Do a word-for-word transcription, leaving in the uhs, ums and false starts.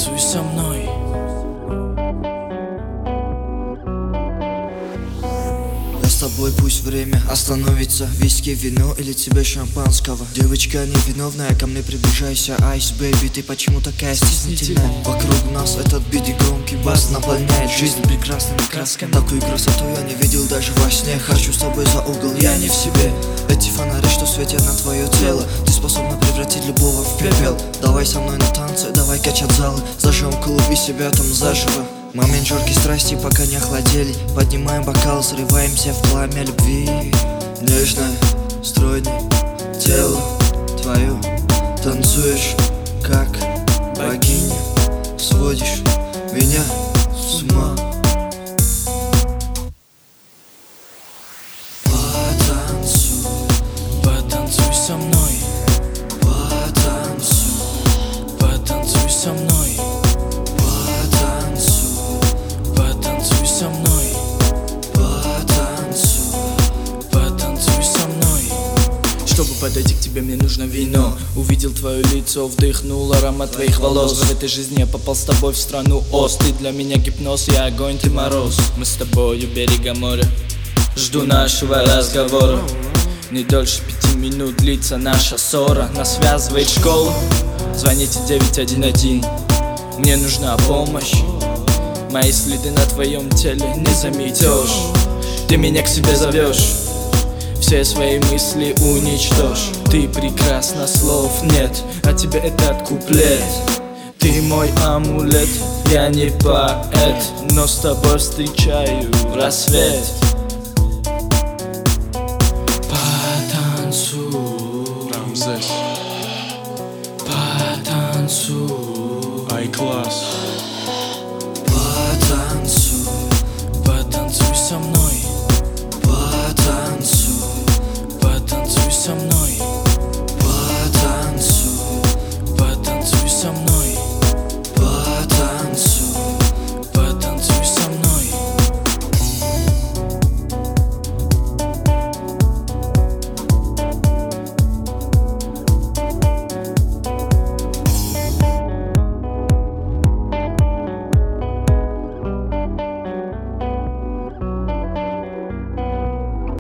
Потанцуй со мной. Я с тобой, пусть время остановится. Виски, вино или тебе шампанского. Девочка невиновная, ко мне приближайся. Айс, бэйби, ты почему такая стеснительная? Вокруг нас этот бит и громкий бас наполняет жизнь прекрасными красками. Такую красоту я не видел даже во сне. Хочу с тобой за угол, я не в себе. Эти фонари, что светят на твое тело, ты способна превратить любого в пепел. Давай со мной на танцы, давай качать залы. Зажжем клуб и себя там заживо. Момент жаркой страсти, пока не охладели. Поднимаем бокал, срываемся в пламя любви. Нежное, стройное тело твое. Танцуешь, как богиня. Сводишь меня с ума. Потанцуй, Потанцуй со мной. потанцуй, Потанцуй со мной. Потанцуй со мной. потанцуй. Потанцуй со мной. Чтобы подойти к тебе, мне нужно вино. Увидел твое лицо, вдохнул аромат твоих волос. В этой жизни я попал с тобой в страну Оз. Ты для меня гипноз, я огонь, ты мороз. Мы с тобой у берега моря. Жду нашего разговора. Не дольше пяти минут длится наша ссора. Нас связывает школа. Звоните девять один один. Мне нужна помощь. Мои следы на твоем теле не заметешь. Ты меня к себе зовешь, все свои мысли уничтожь. Ты прекрасна, слов нет, а тебе этот куплет. Ты мой амулет, я не поэт, но с тобой встречаю рассвет.